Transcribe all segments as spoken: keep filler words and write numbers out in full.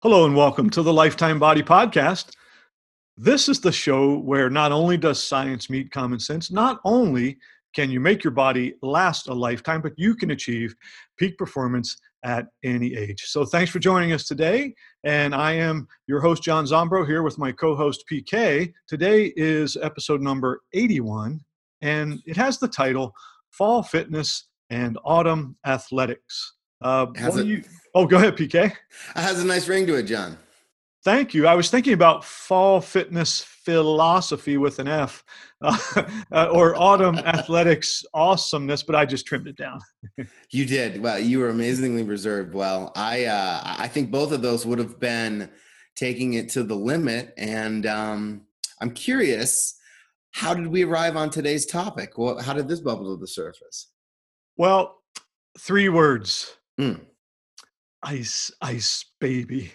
Hello and welcome to the Lifetime Body Podcast. This is the show where not only does science meet common sense, not only can you make your body last a lifetime, but you can achieve peak performance at any age. So thanks for joining us today. And I am your host, John Zombro, here with my co-host, P K. Today is episode number eighty-one, and it has the title, Fall Fitness and Autumn Athletics. Uh, Has what do it? you, oh, go ahead, P K. It has a nice ring to it, John. Thank you. I was thinking about fall fitness philosophy with an F, uh, uh, or autumn athletics awesomeness, but I just trimmed it down. You did. Well, you were amazingly reserved. Well, I uh, I think both of those would have been taking it to the limit. And um, I'm curious, how did we arrive on today's topic? Well, how did this bubble to the surface? Well, three words. Mm. Ice, ice, baby.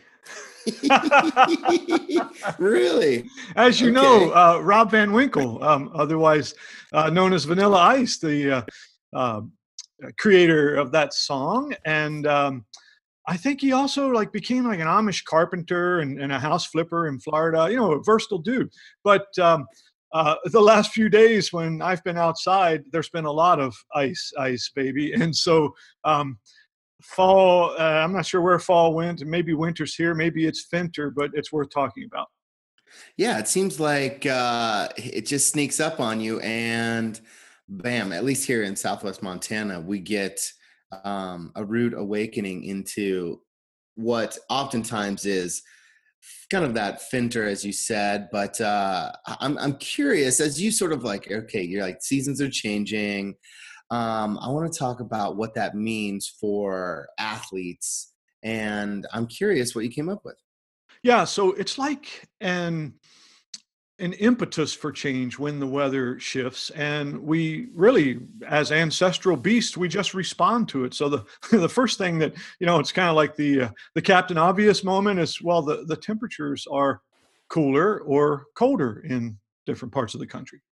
Really? As you Okay. know, uh, Rob Van Winkle, um, otherwise uh, known as Vanilla Ice, the uh, uh, creator of that song. And um, I think he also like became like an Amish carpenter and, and a house flipper in Florida, you know, a versatile dude. But um, uh, the last few days when I've been outside, there's been a lot of ice, ice, baby. And so um, fall, uh, I'm not sure where fall went. Maybe winter's here, maybe it's finter, but it's worth talking about. Yeah, it seems like uh, it just sneaks up on you, and bam, at least here in Southwest Montana, we get um, a rude awakening into what oftentimes is kind of that finter, as you said. But uh, I'm, I'm curious, as you sort of like, okay, you're like, seasons are changing. Um, I want to talk about what that means for athletes. And I'm curious what you came up with. Yeah, so it's like an an impetus for change when the weather shifts, and we really, as ancestral beasts, we just respond to it. So the the first thing that, you know, it's kind of like the uh, the Captain Obvious moment is, well, the the temperatures are cooler or colder in different parts of the country.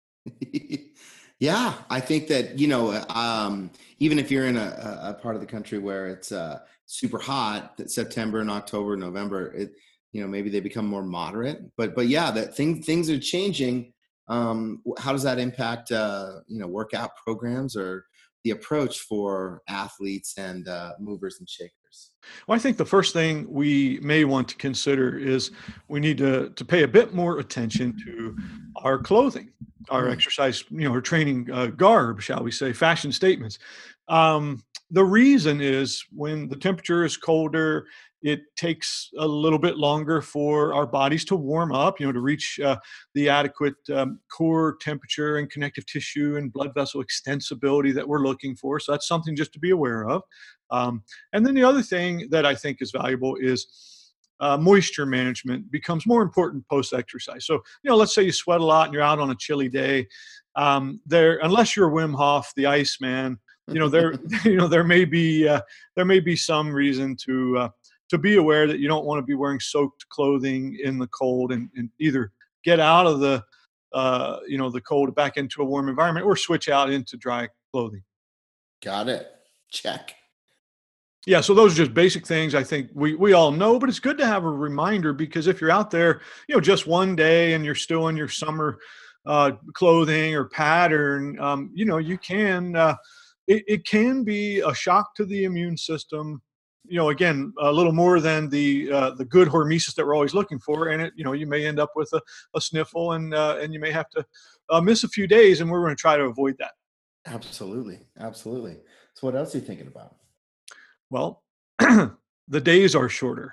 Yeah, I think that, you know, um, even if you're in a, a part of the country where it's uh, super hot, that September and October, November, it, you know, maybe they become more moderate. But but yeah, that things things are changing. Um, how does that impact, uh, you know, workout programs or the approach for athletes and uh, movers and shakers? Well, I think the first thing we may want to consider is we need to, to pay a bit more attention to our clothing, our Mm. exercise, you know, our training uh, garb, shall we say, fashion statements. Um, the reason is when the temperature is colder, it takes a little bit longer for our bodies to warm up, you know, to reach uh, the adequate um, core temperature and connective tissue and blood vessel extensibility that we're looking for. So that's something just to be aware of. Um, and then the other thing that I think is valuable is uh, moisture management becomes more important post-exercise. So, you know, let's say you sweat a lot and you're out on a chilly day. Um, there, unless you're Wim Hof, the Iceman, you know, there, you know, there may be uh, there may be some reason to uh, to be aware that you don't want to be wearing soaked clothing in the cold, and, and either get out of the uh, you know the cold back into a warm environment, or switch out into dry clothing. Got it. Check. Yeah, so those are just basic things I think we we all know, but it's good to have a reminder, because if you're out there, you know, just one day and you're still in your summer uh, clothing or pattern, um, you know, you can uh, it, it can be a shock to the immune system. You know, again, a little more than the uh, the good hormesis that we're always looking for, and it, you know, you may end up with a, a sniffle, and uh, and you may have to uh, miss a few days, and we're going to try to avoid that. Absolutely. Absolutely. So what else are you thinking about? Well, the days are shorter.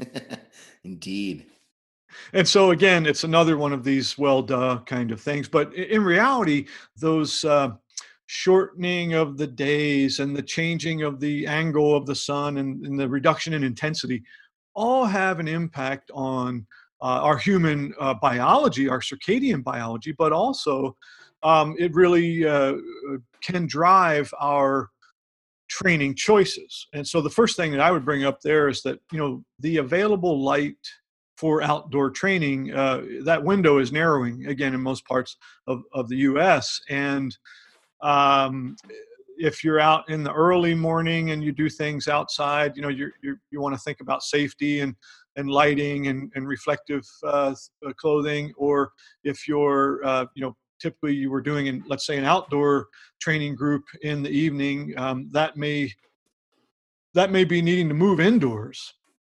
Indeed. And so again, it's another one of these well duh kind of things. But i- in reality, those uh, shortening of the days and the changing of the angle of the sun, and, and the reduction in intensity all have an impact on uh, our human uh, biology, our circadian biology, but also um, it really uh, can drive our training choices. And so the first thing that I would bring up there is that, you know, the available light for outdoor training, uh, that window is narrowing again in most parts of, of the U S. And um, if you're out in the early morning and you do things outside, you know, you're, you're, you want to think about safety. And and lighting and, and reflective uh, clothing, or if you're, uh, you know, typically you were doing in, let's say, an outdoor training group in the evening, um, that may that may be needing to move indoors.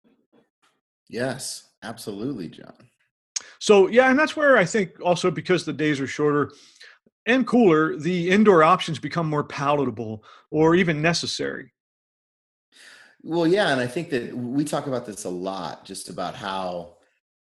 Yes, absolutely, John. So yeah, and that's where I think also, because the days are shorter and cooler, the indoor options become more palatable or even necessary. Well, yeah, and I think that we talk about this a lot, just about how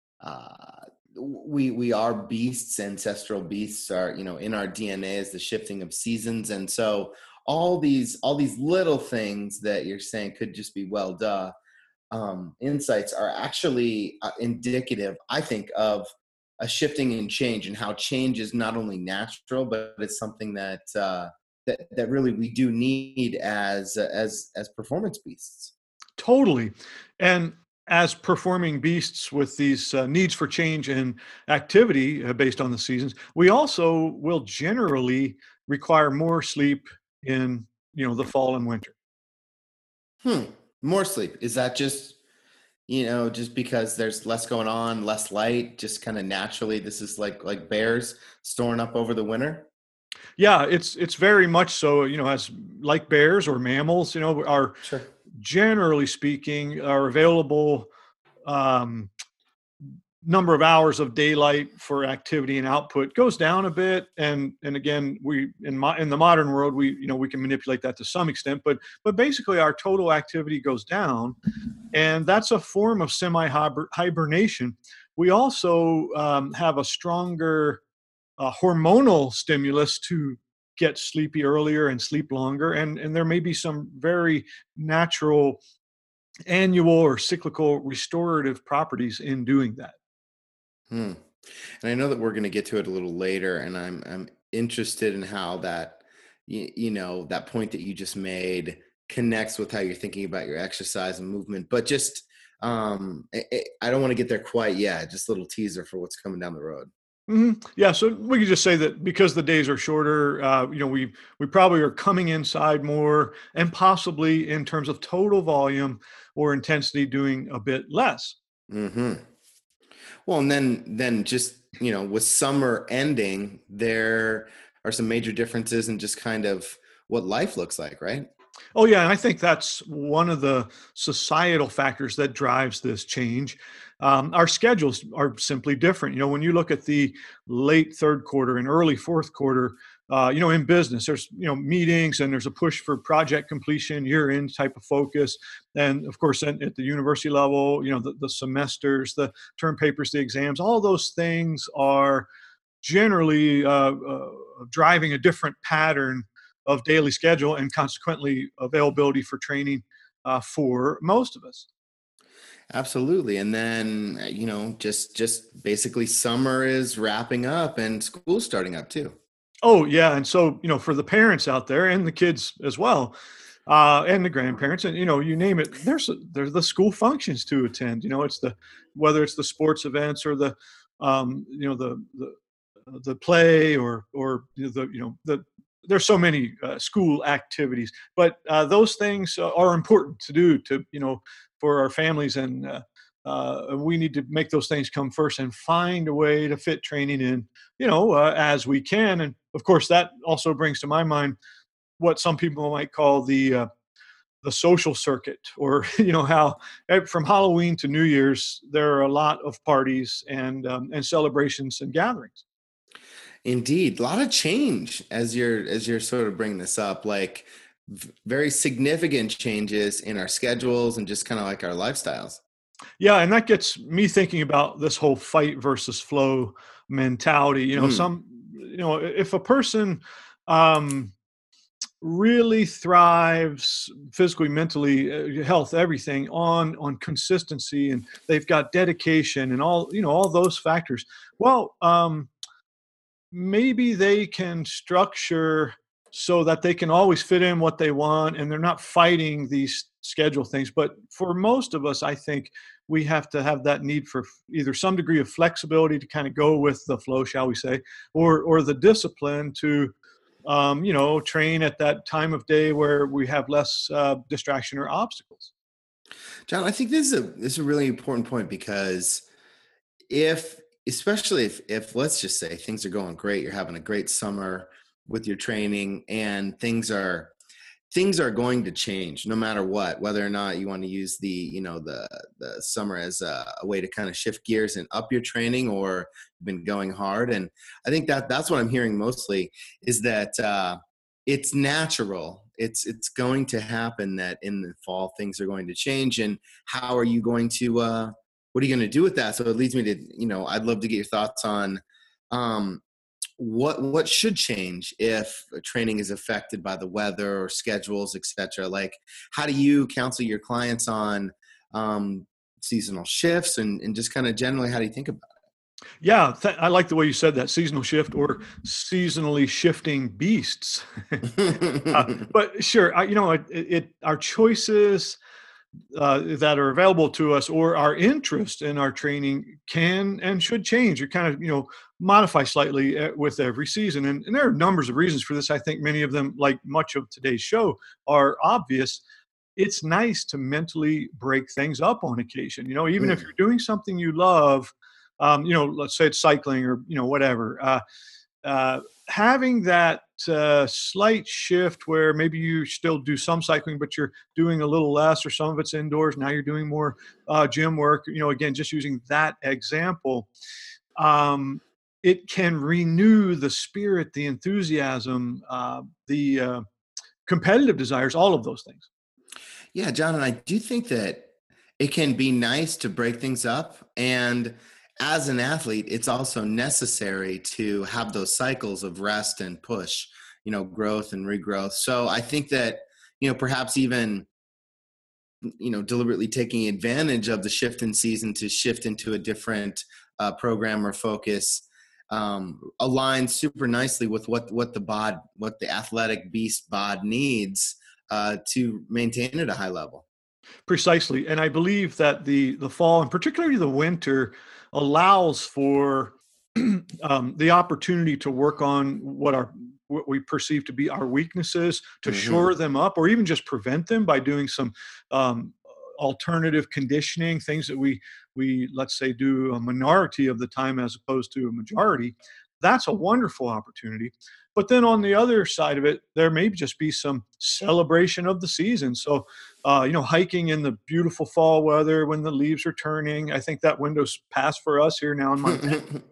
uh, we we are beasts, ancestral beasts are, you know, in our D N A is the shifting of seasons, and so all these all these little things that you're saying could just be well duh um, insights are actually uh, indicative, I think, of a shifting and change, and how change is not only natural, but it's something that uh, that that really we do need as as as performance beasts. Totally. And as performing beasts with these uh, needs for change and activity uh, based on the seasons, we also will generally require more sleep in, you know, the fall and winter. Hmm. More sleep. Is that just, you know, just because there's less going on, less light, just kind of naturally, this is like like bears storing up over the winter? Yeah, it's it's very much so, you know, as like bears or mammals, you know, are Sure. generally speaking are available um, number of hours of daylight for activity and output goes down a bit. And and again, we in my in the modern world, we, you know, we can manipulate that to some extent, but but basically our total activity goes down, and that's a form of semi hibernation. We also um, have a stronger uh, hormonal stimulus to get sleepy earlier and sleep longer, and and there may be some very natural annual or cyclical restorative properties in doing that. Hmm. And I know that we're going to get to it a little later, and I'm I'm interested in how that you, you know that point that you just made connects with how you're thinking about your exercise and movement. But just um, I, I don't want to get there quite yet. Just a little teaser for what's coming down the road. Mhm. Yeah, so we could just say that because the days are shorter, uh, you know, we we probably are coming inside more, and possibly in terms of total volume or intensity, doing a bit less. Hmm. Well, and then then just, you know, with summer ending, there are some major differences in just kind of what life looks like, right? Oh yeah, and I think that's one of the societal factors that drives this change. Um, our schedules are simply different. You know, when you look at the late third quarter and early fourth quarter, uh, you know, in business, there's, you know, meetings, and there's a push for project completion, year end type of focus, and of course, at, at the university level, you know, the, the semesters, the term papers, the exams, all those things are generally uh, uh, driving a different pattern of daily schedule, and consequently availability for training uh, for most of us. Absolutely. And then, uh, you know, just just basically summer is wrapping up and school's starting up too. Oh yeah, and so, you know, for the parents out there and the kids as well, uh, and the grandparents, and, you know, you name it, there's there's the school functions to attend. You know, it's the, whether it's the sports events or the um, you know, the the the play, or or you know, the, you know, the, there's so many uh, school activities, but uh, those things uh, are important to do, to, you know, for our families, and uh, uh, we need to make those things come first and find a way to fit training in, you know, uh, as we can. And of course, that also brings to my mind what some people might call the uh, the social circuit, or you know, how eh, from Halloween to New Year's there are a lot of parties and um, and celebrations and gatherings. Indeed, a lot of change as you're as you're sort of bringing this up, like v- very significant changes in our schedules and just kind of like our lifestyles. Yeah, and that gets me thinking about this whole fight versus flow mentality. You know, Mm, some, you know, if a person um, really thrives physically, mentally, uh, health, everything on on consistency, and they've got dedication and all, you know, all those factors. Well, um, maybe they can structure so that they can always fit in what they want, and they're not fighting these schedule things. But for most of us, I think we have to have that need for either some degree of flexibility to kind of go with the flow, shall we say, or or the discipline to um, you know, train at that time of day where we have less uh, distraction or obstacles. John, I think this is a this is a really important point because if especially if if let's just say things are going great, you're having a great summer with your training and things are things are going to change no matter what, whether or not you want to use the, you know, the the summer as a, a way to kind of shift gears and up your training, or you've been going hard. And I think that that's what I'm hearing mostly is that uh, it's natural. It's it's going to happen that in the fall things are going to change. And how are you going to uh, what are you going to do with that? So it leads me to, you know, I'd love to get your thoughts on um, what what should change if training is affected by the weather or schedules, et cetera. Like, how do you counsel your clients on um, seasonal shifts, and, and just kind of generally, how do you think about Yeah, th- I like the way you said that, seasonal shift or seasonally shifting beasts. uh, it? but sure, I, you know, it, it our choices uh, that are available to us or our interest in our training can and should change or kind of, you know, modify slightly uh, with every season. And, and there are numbers of reasons for this. I think many of them, like much of today's show, are obvious. It's nice to mentally break things up on occasion. You know, even if Mm, you're doing something you love, um, you know, let's say it's cycling or, you know, whatever. Uh, uh, having that uh, slight shift where maybe you still do some cycling, but you're doing a little less, or some of it's indoors. Now you're doing more uh, gym work. You know, again, just using that example, um, it can renew the spirit, the enthusiasm, uh, the uh, competitive desires, all of those things. yeah, John, and I do think that it can be nice to break things up. And as an athlete, it's also necessary to have those cycles of rest and push, you know, growth and regrowth. So I think that, you know, perhaps even, you know, deliberately taking advantage of the shift in season to shift into a different uh, program or focus um, aligns super nicely with what what the bod what the athletic beast bod needs uh, to maintain at a high level. Precisely, and I believe that the the fall, and particularly the winter, allows for um, the opportunity to work on what our what we perceive to be our weaknesses, to Hmm. shore them up, or even just prevent them by doing some um, alternative conditioning, things that we we let's say do a minority of the time as opposed to a majority. That's a wonderful opportunity. But then on the other side of it, there may just be some celebration of the season. So uh, you know, hiking in the beautiful fall weather when the leaves are turning. I think that window's passed for us here now in Montana.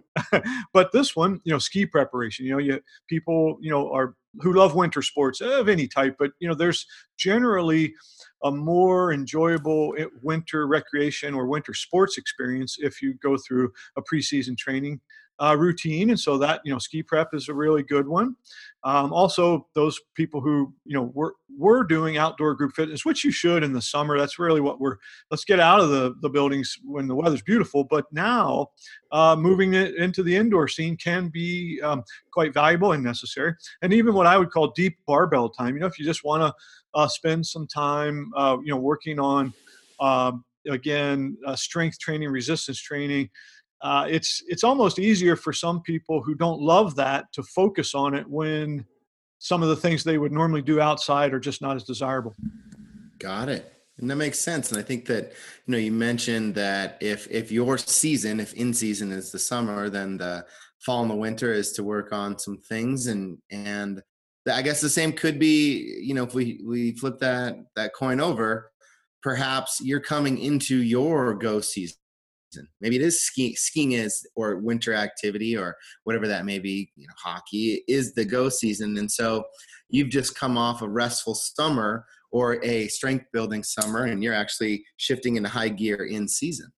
But this one, you know, ski preparation. You know, you people, you know, are who love winter sports of any type, but you know, there's generally a more enjoyable eh, winter recreation or winter sports experience if you go through a preseason training uh, routine. And so that, you know, ski prep is a really good one. Um, also, those people who, you know, were, were doing outdoor group fitness, which you should in the summer. That's really what we're, let's get out of the, the buildings when the weather's beautiful. But now uh, moving it into the indoor scene can be um, quite valuable and necessary. And even what I would call deep barbell time. You know, if you just want to uh, spend some time, uh, you know, working on, um, again, uh, strength training, resistance training, uh, it's it's almost easier for some people who don't love that to focus on it when some of the things they would normally do outside are just not as desirable. Got it. And that makes sense. And I think that, you know, you mentioned that if if your season, if in season is the summer, then the fall and the winter is to work on some things. And and the- I guess the same could be, you know, if we we flip that that coin over, perhaps you're coming into your go season. Maybe it is skiing, skiing is or winter activity or whatever that may be. You know, hockey is the go season, and so you've just come off a restful summer or a strength building summer, and you're actually shifting into high gear in season.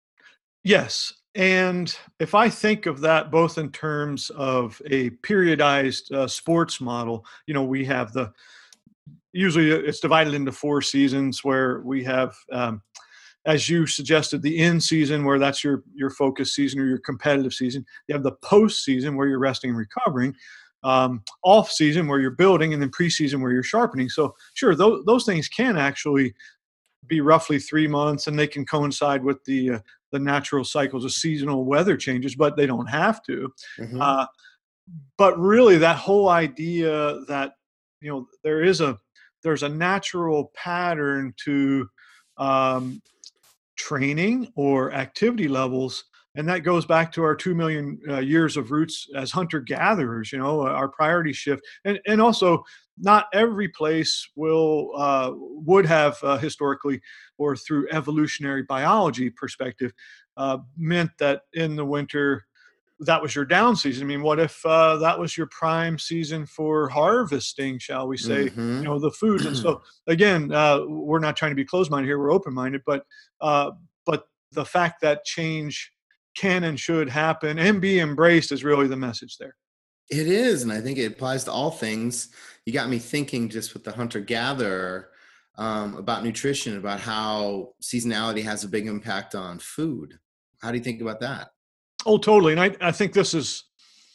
Yes. And if I think of that both in terms of a periodized uh, sports model, you know, we have the usually it's divided into four seasons where we have um, as you suggested, the in season where that's your your focus season or your competitive season. You have the post season where you're resting and recovering, um, off season where you're building, and then preseason where you're sharpening. So sure, those those things can actually be roughly three months, and they can coincide with the uh, the natural cycles of seasonal weather changes, but they don't have to. Hmm. Uh, but really, that whole idea that you know there is a there's a natural pattern to um, training or activity levels. And that goes back to our two million uh, years of roots as hunter gatherers, you know, our priorities shift. And, and also, not every place will uh, would have uh, historically or through evolutionary biology perspective uh, meant that in the winter that was your down season. I mean, what if uh, that was your prime season for harvesting, shall we say, you Mm-hmm. know, the foods? And so again, uh, we're not trying to be closed-minded here, we're open-minded, but uh, but the fact that change can and should happen and be embraced is really the message there. It is, and I think it applies to all things. You got me thinking just with the hunter gatherer um, about nutrition, about how seasonality has a big impact on food. How do you think about that? Oh, totally. And I, I think this is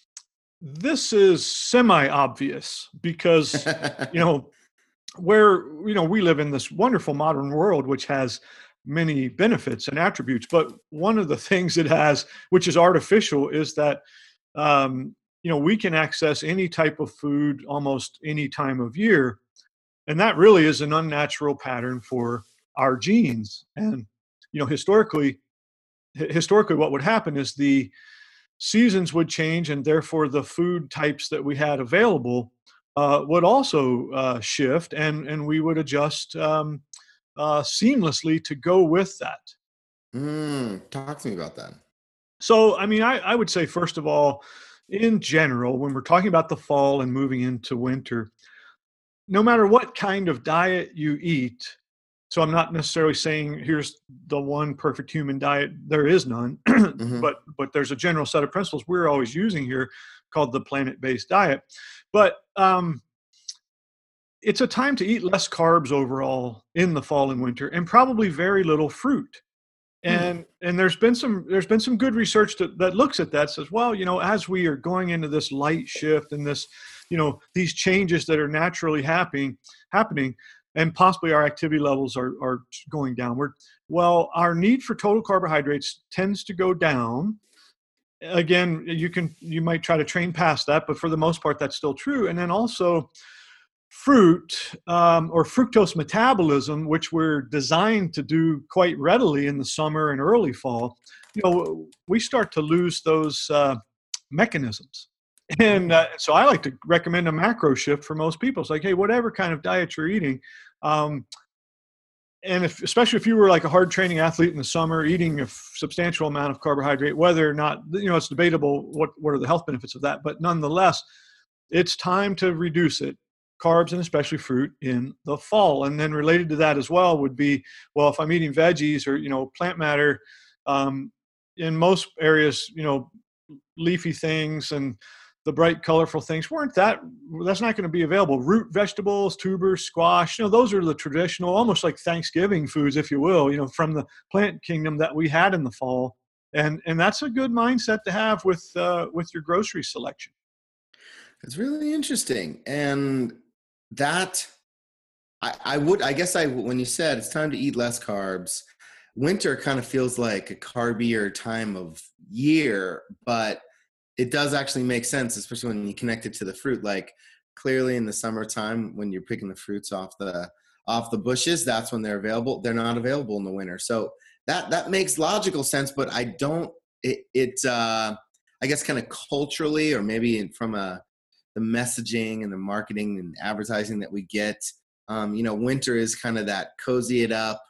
this is semi-obvious because, you know, where, you know, we live in this wonderful modern world which has many benefits and attributes, but one of the things it has, which is artificial, is that um, you know, we can access any type of food almost any time of year, and that really is an unnatural pattern for our genes. And you know, historically, hi- historically, what would happen is the seasons would change, and therefore the food types that we had available uh, would also uh, shift, and and we would adjust um, uh, seamlessly to go with that. Mm, talk to me about that. So, I mean, I, I would say first of all, in general, when we're talking about the fall and moving into winter, no matter what kind of diet you eat, so I'm not necessarily saying here's the one perfect human diet. There is none, Hmm. but but there's a general set of principles we're always using here called the planet-based diet. But um, it's a time to eat less carbs overall in the fall and winter, and probably very little fruit. Hmm. And and there's been some there's been some good research that, that looks at that, says, well, you know, as we are going into this light shift and this, you know, these changes that are naturally happening happening, and possibly our activity levels are are going downward, well, our need for total carbohydrates tends to go down. Again, you can you might try to train past that, but for the most part that's still true. And then also fruit um, or fructose metabolism, which we're designed to do quite readily in the summer and early fall, you know, we start to lose those uh, mechanisms. And uh, so I like to recommend a macro shift for most people. It's like, hey, whatever kind of diet you're eating, um, and if, especially if you were like a hard training athlete in the summer, eating a f- substantial amount of carbohydrate, whether or not, you know, it's debatable what, what are the health benefits of that, but nonetheless, it's time to reduce it, carbs and especially fruit in the fall. And then related to that as well would be, well, if I'm eating veggies or, you know, plant matter, um, in most areas, you know, leafy things and the bright, colorful things weren't that, that's not going to be available. Root vegetables, tubers, squash, you know, those are the traditional, almost like Thanksgiving foods, if you will, you know, from the plant kingdom that we had in the fall. And, and that's a good mindset to have with, uh, with your grocery selection. It's really interesting. And that I, I would, I guess I, when you said it's time to eat less carbs, winter kind of feels like a carbier time of year, but it does actually make sense, especially when you connect it to the fruit. Like clearly in the summertime, when you're picking the fruits off the, off the bushes, that's when they're available. They're not available in the winter. So that, that makes logical sense, but I don't, it, it uh, I guess kind of culturally, or maybe from a, the messaging and the marketing and advertising that we get, um, you know, winter is kind of that cozy it up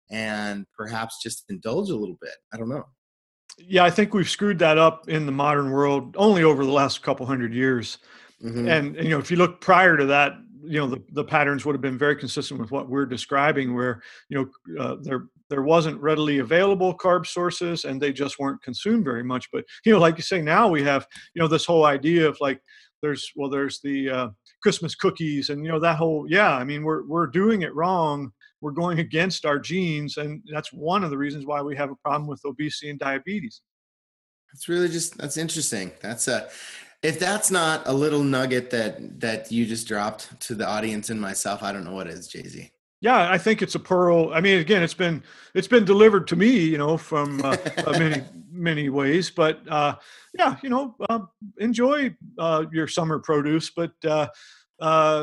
and perhaps just indulge a little bit. I don't know. Yeah, I think we've screwed that up in the modern world only over the last couple hundred years. Hmm. And, and, you know, if you look prior to that, you know, the, the patterns would have been very consistent with what we're describing, where, you know, uh, there there wasn't readily available carb sources and they just weren't consumed very much. But, you know, like you say, now we have, you know, this whole idea of like, there's, well, there's the uh, Christmas cookies and, you know, that whole, yeah, I mean, we're, we're doing it wrong. We're going against our genes. And that's one of the reasons why we have a problem with obesity and diabetes. It's really just, that's interesting. That's a, if that's not a little nugget that, that you just dropped to the audience and myself, I don't know what is, Jay Z. Yeah, I think it's a pearl. I mean, again, it's been it's been delivered to me, you know, from uh, uh, many many ways. But uh, yeah, you know, uh, enjoy uh, your summer produce, but uh, uh,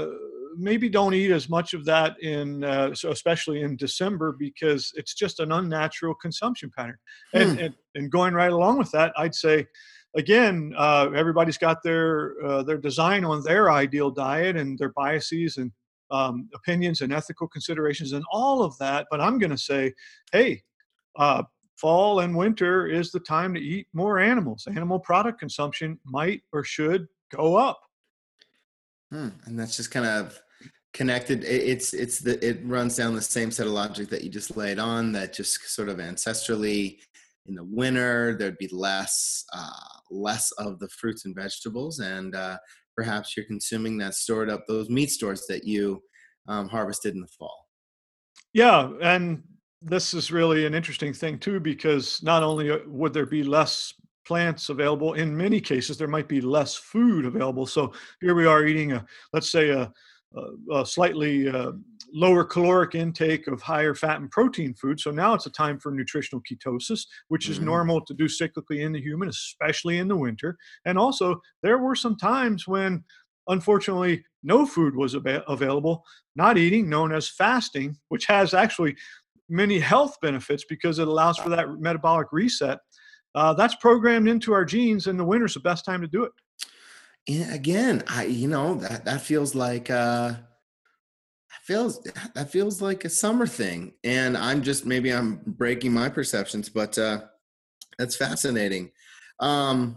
maybe don't eat as much of that in, uh, so especially in December, because it's just an unnatural consumption pattern. And Hmm. and, and going right along with that, I'd say, again, uh, everybody's got their uh, their design on their ideal diet and their biases and um, opinions and ethical considerations and all of that. But I'm going to say, hey, uh, fall and winter is the time to eat more animals. Animal product consumption might or should go up. Hmm. And that's just kind of connected. It, it's it's the it runs down the same set of logic that you just laid on. That just sort of ancestrally, in the winter, there'd be less uh, less of the fruits and vegetables, and uh, perhaps you're consuming that stored up those meat stores that you um, harvested in the fall. Yeah, and this is really an interesting thing too, because not only uh, would there be less plants available, in many cases there might be less food available. So here we are eating a, let's say a, a, a slightly uh, lower caloric intake of higher fat and protein food. So now it's a time for nutritional ketosis, which is Mm. normal to do cyclically in the human, especially in the winter. And also there were some times when, unfortunately, no food was ava- available. Not eating, known as fasting, which has actually many health benefits because it allows for that metabolic reset. Uh, that's programmed into our genes, and the winter's the best time to do it. Yeah, again, I you know that that feels like uh, that feels that feels like a summer thing, and I'm just maybe I'm breaking my perceptions, but uh, that's fascinating. Um,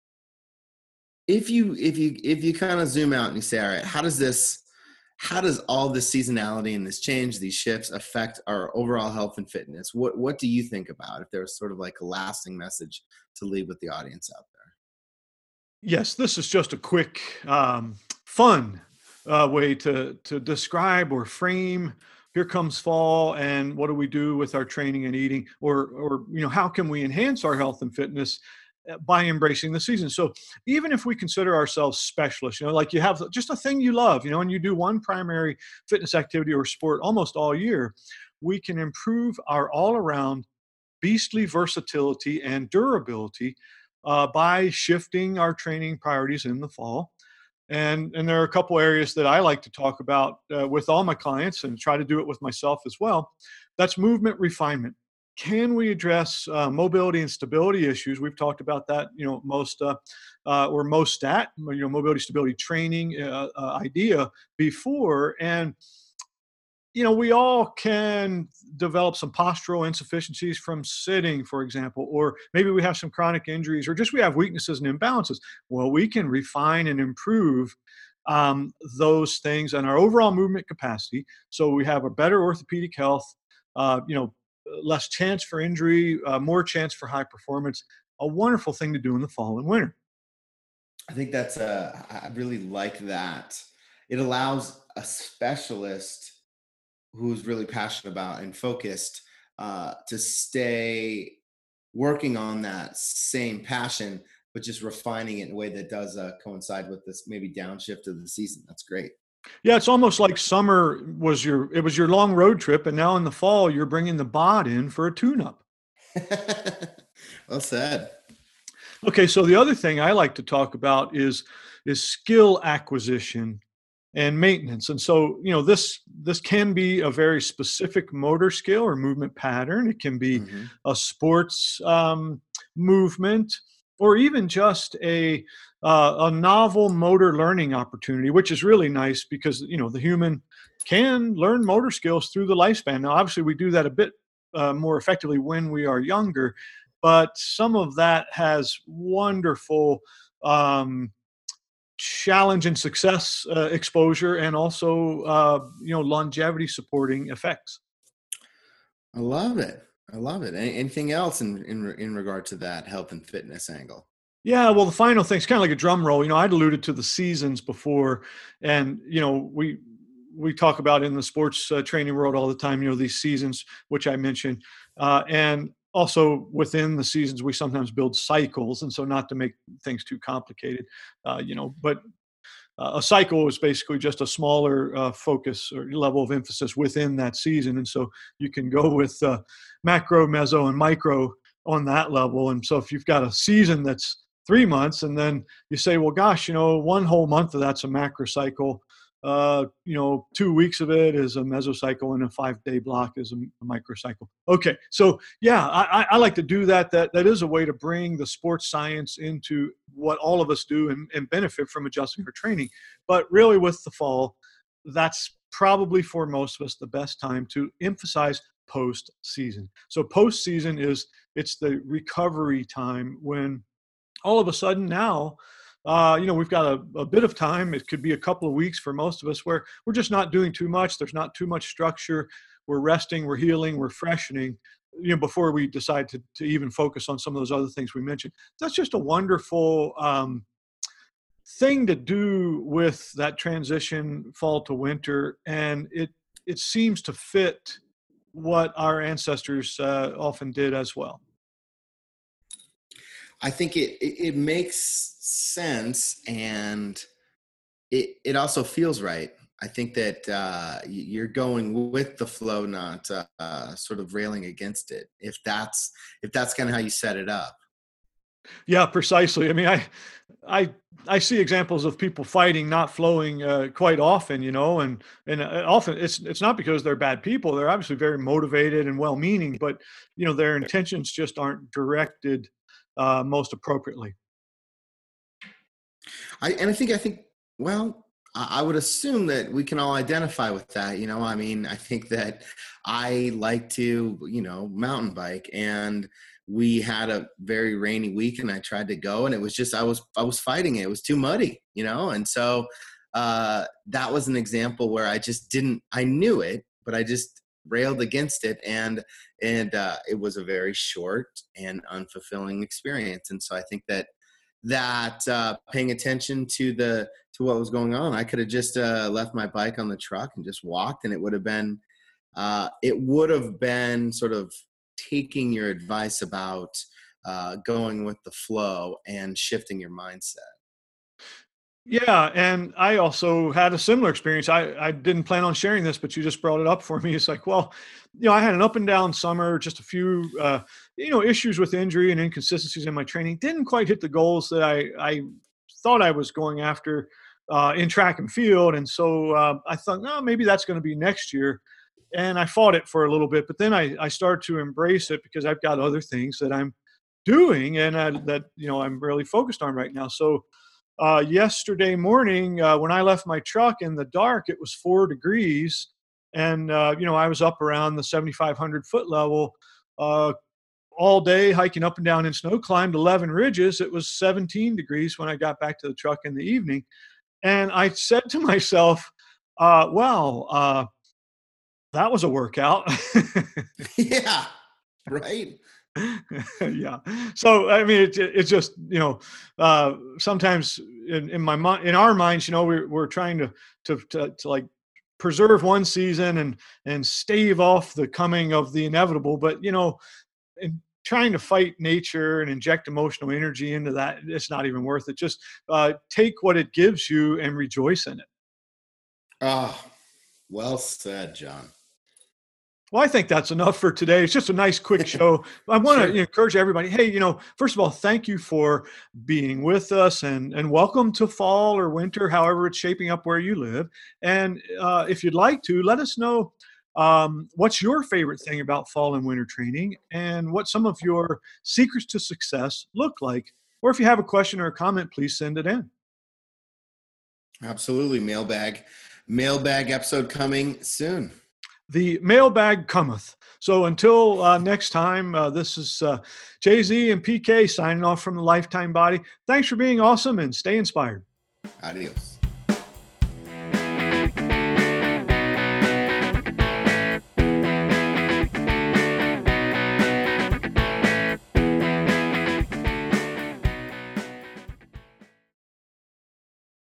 if you if you if you kind of zoom out and you say, all right, how does this how does all this seasonality and this change, these shifts affect our overall health and fitness? What what do you think about if there's sort of like a lasting message to leave with the audience out there? Yes, this is just a quick, um, fun uh, way to to describe or frame. Here comes fall, and what do we do with our training and eating, or or you know, how can we enhance our health and fitness uh, by embracing the season? So even if we consider ourselves specialists, you know, like you have just a thing you love, you know, and you do one primary fitness activity or sport almost all year, we can improve our all-around beastly versatility and durability uh, by shifting our training priorities in the fall. And, and there are a couple areas that I like to talk about uh, with all my clients and try to do it with myself as well. That's movement refinement. Can we address uh, mobility and stability issues? We've talked about that, you know, most uh, uh, or most stat, you know, mobility stability training uh, uh, idea before. And you know, we all can develop some postural insufficiencies from sitting, for example, or maybe we have some chronic injuries, or just we have weaknesses and imbalances. Well, we can refine and improve um, those things and our overall movement capacity, so we have a better orthopedic health. Uh, you know, less chance for injury, uh, more chance for high performance. A wonderful thing to do in the fall and winter. I think that's uh, I really like that. It allows a specialist who's really passionate about and focused uh, to stay working on that same passion, but just refining it in a way that does uh, coincide with this maybe downshift of the season. That's great. Yeah, it's almost like summer was your it was your long road trip, and now in the fall you're bringing the bod in for a tune-up. Well said. Okay, so the other thing I like to talk about is is skill acquisition and maintenance. And so, you know, this this can be a very specific motor skill or movement pattern. It can be Hmm. a sports um, movement, or even just a uh, a novel motor learning opportunity, which is really nice because you know the human can learn motor skills through the lifespan. Now, obviously, we do that a bit uh, more effectively when we are younger, but some of that has wonderful um, challenge and success uh, exposure, and also uh, you know, longevity supporting effects. I love it. I love it. Any, anything else in, in in regard to that health and fitness angle? Yeah, well, the final thing is kind of like a drum roll. You know, I'd alluded to the seasons before, and you know, we we talk about in the sports uh, training world all the time. You know, these seasons, which I mentioned, uh, and also within the seasons, we sometimes build cycles, and so not to make things too complicated, uh, you know, but uh, a cycle is basically just a smaller uh, focus or level of emphasis within that season. And so you can go with uh, macro, meso, and micro on that level. And so if you've got a season that's three months, and then you say, well, gosh, you know, one whole month of that's a macro cycle, uh, you know, two weeks of it is a mesocycle and a five day block is a, a microcycle. Okay. So yeah, I, I like to do that. That, that is a way to bring the sports science into what all of us do and, and benefit from adjusting our training. But really with the fall, that's probably for most of us the best time to emphasize post-season. So post-season is, it's the recovery time when all of a sudden now, uh, you know, we've got a, a bit of time. It could be a couple of weeks for most of us where we're just not doing too much. There's not too much structure. We're resting, we're healing, we're freshening, you know, before we decide to, to even focus on some of those other things we mentioned. That's just a wonderful um, thing to do with that transition fall to winter. And it, it seems to fit what our ancestors uh, often did as well. I think it, it, it makes sense, and it, it also feels right. I think that uh, you're going with the flow, not uh, uh, sort of railing against it. If that's, if that's kind of how you set it up. Yeah, precisely. I mean, I, I, I see examples of people fighting, not flowing uh, quite often, you know, and, and uh, often it's, it's not because they're bad people. They're obviously very motivated and well-meaning, but you know, their intentions just aren't directed uh, most appropriately. I, and I think, I think, well, I, I would assume that we can all identify with that. You know, I mean, I think that I like to, you know, mountain bike, and we had a very rainy week and I tried to go, and it was just, I was, I was fighting it. It was too muddy, you know? And so uh, that was an example where I just didn't, I knew it, but I just railed against it. And, and uh, it was a very short and unfulfilling experience. And so I think that, that uh, paying attention to the, to what was going on, I could have just uh, left my bike on the truck and just walked, and it would have been, uh, it would have been sort of taking your advice about uh, going with the flow and shifting your mindset. Yeah, and I also had a similar experience. I, I didn't plan on sharing this, but you just brought it up for me. It's like, well, you know, I had an up and down summer, just a few, uh, you know, issues with injury and inconsistencies in my training. Didn't quite hit the goals that I, I thought I was going after uh, in track and field. And so uh, I thought, no, maybe that's going to be next year. And I fought it for a little bit, but then I, I started to embrace it because I've got other things that I'm doing and uh, that, you know, I'm really focused on right now. So uh, yesterday morning, uh, when I left my truck in the dark, it was four degrees. And, uh, you know, I was up around the seventy-five hundred foot level uh, all day, hiking up and down in snow, climbed eleven ridges. It was seventeen degrees when I got back to the truck in the evening. And I said to myself, uh, well, uh, that was a workout. Yeah. Right. Yeah. So, I mean, it, it's just, you know, uh, sometimes in, in my mind, in our minds, you know, we're, we're trying to, to, to, to like preserve one season and, and stave off the coming of the inevitable. But, you know, in trying to fight nature and inject emotional energy into that, it's not even worth it. Just uh, take what it gives you and rejoice in it. Oh, well said, John. Well, I think that's enough for today. It's just a nice, quick show. I want to Sure. encourage everybody. Hey, you know, first of all, thank you for being with us, and and welcome to fall or winter, however it's shaping up where you live. And uh, if you'd like to, let us know um, what's your favorite thing about fall and winter training, and what some of your secrets to success look like. Or if you have a question or a comment, please send it in. Absolutely. Mailbag, mailbag episode coming soon. The mailbag cometh. So until uh, next time, uh, this is uh, Jay Z and P K signing off from the Lifetime Body. Thanks for being awesome, and stay inspired. Adios.